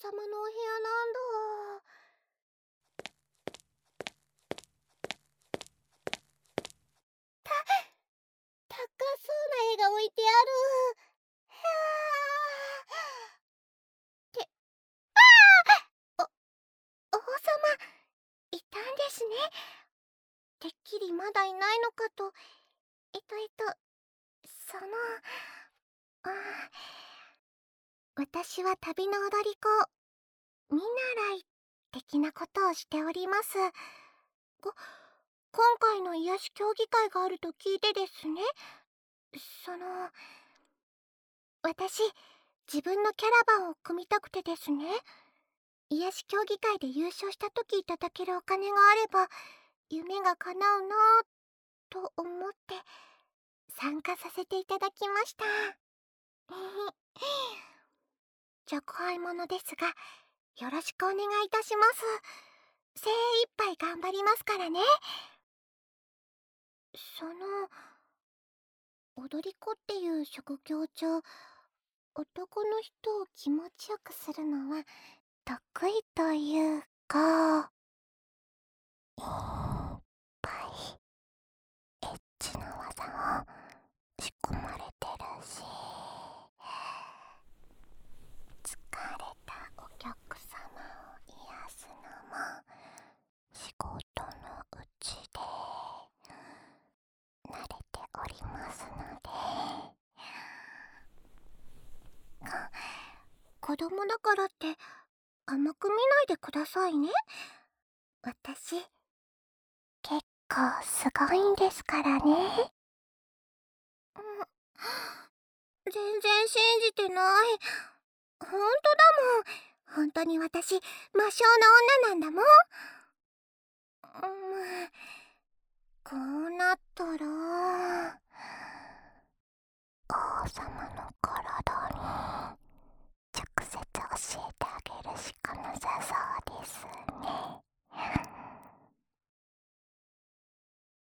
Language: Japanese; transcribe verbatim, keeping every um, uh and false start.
様のお部屋なんだ。た、高そうな絵が置いてある。はあ。って、ああお、王様、いたんですね。てっきりまだいないのかと。えっとえっと、その、あ私は旅の踊り子、見習い的なことをしております。ご、今回の癒し競技会があると聞いてですね。その、私、自分のキャラバンを組みたくてですね。癒し競技会で優勝した時いただけるお金があれば、夢が叶うなぁ、と思って参加させていただきました。じゃこいものですが、よろしくお願いいたします。精一杯頑張りますからね。その、踊り子っていう職業上、男の人を気持ちよくするのは得意というか、いっぱいエッチな技を仕込まれてるし、疲れたお客様を癒すのも仕事のうちで慣れておりますので、あ、子供だからって甘く見ないでくださいね。私、結構すごいんですからね。うん、全然信じてない。ほんとだもん。ほんとに私、魔性の女なんだもん。